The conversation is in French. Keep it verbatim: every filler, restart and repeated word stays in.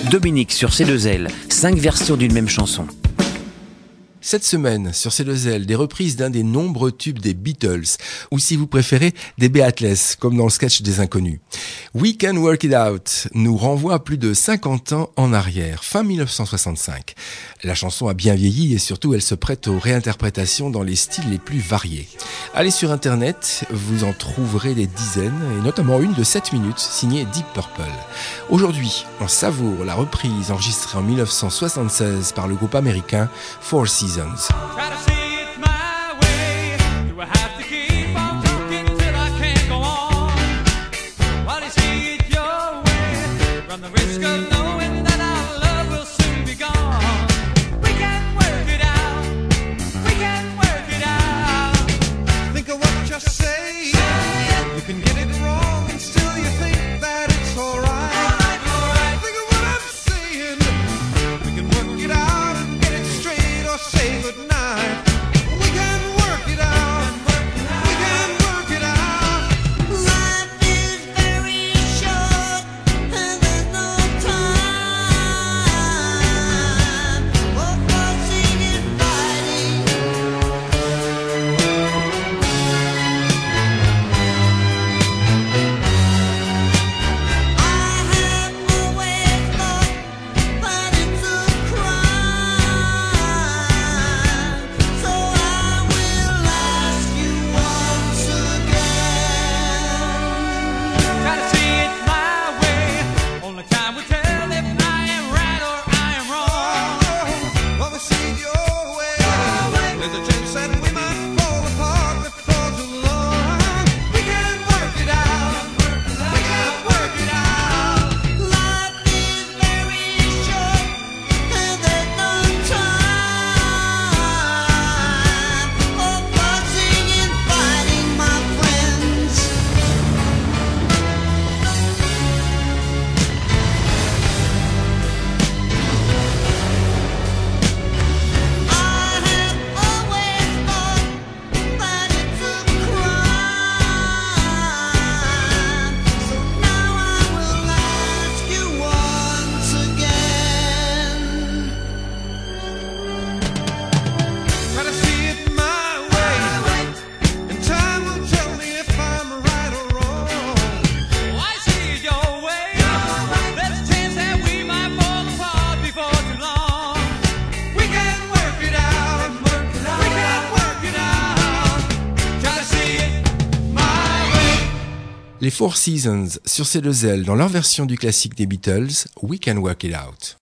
Dominique sur C deux L, cinq versions d'une même chanson. Cette semaine, sur C deux L, des reprises d'un des nombreux tubes des Beatles, ou si vous préférez, des Beatles, comme dans le sketch des Inconnus. We Can Work It Out nous renvoie à plus de cinquante ans en arrière, fin dix-neuf cent soixante-cinq. La chanson a bien vieilli et surtout elle se prête aux réinterprétations dans les styles les plus variés. Allez sur internet, vous en trouverez des dizaines, et notamment une de sept minutes, signée Deep Purple. Aujourd'hui, on savoure la reprise enregistrée en dix-neuf cent soixante-seize par le groupe américain Four Seasons. Try to see it my way. Do I have to keep on talking till I can't go on? While you see it your way, run the risk of knowing that our love will soon be gone. We can work it out. We can work it out. Think of what you say. You can get it wrong and still you think that it's alright. Think of what I'm saying. We can work it out and get it straight or say goodnight. We can work it out. We can work it out. Life is very short and there's no time for fussing and fighting. I have always thought that it's a crime, so I will ask you once again. Try to see it my way. Only time will tell if I am right or I am wrong. Well, we see it your way. There's a chance that we might fall apart before too long. We can work it out. We can work it out. Life is very short and there's no time for fussing and fighting, my friends. I have always thought that it's a crime, so now I will ask you once again. Try to see it my way. And time will tell me if I'm right or wrong. Oh, I see it your way. There's a chance that we might fall apart before too long. We can work it out. We can work it out. Try to see it my way. Les Four Seasons sur C deux L dans leur version du classique des Beatles, We Can Work It Out.